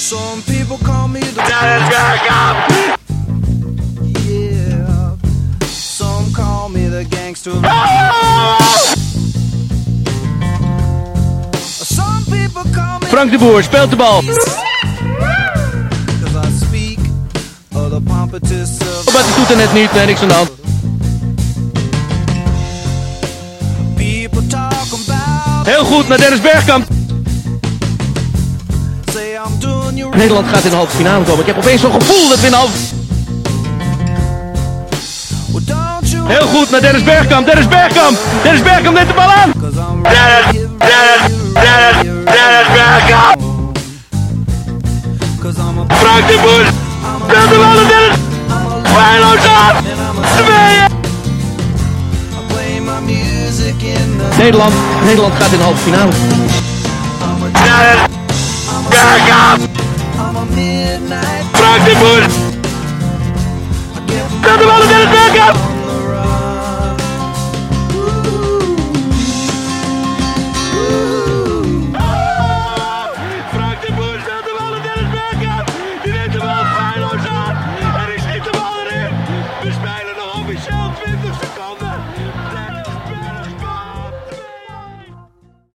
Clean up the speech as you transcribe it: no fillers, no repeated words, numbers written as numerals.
Some people call me the Dennis Bergkamp. Yeah. Some call me the gangster. Some people call me Frank de Boer speelt de bal. 'cause I speak of the pompous of Maar die doet er net niet, nee, niks aan de hand. people talking about. Heel goed naar Dennis Bergkamp. Say I'm doing you right. Nederland gaat in de halve finale komen. Ik heb opeens zo'n gevoel dat we in de halve... Well, don't you Heel goed naar Dennis Bergkamp. Dennis Bergkamp. Dennis Bergkamp neemt de bal aan. 'cause I'm Dennis Bergkamp. 'cause I'm a Frank de Boer. Speelt de bal naar Dennis. Feilloos aan. Tweeën. I play my music in the Nederland gaat in de halve finale. Dennis Bergkamp. I'm a midnight Frank de Boer. I get Speelt de bal naar Dennis Bergkamp.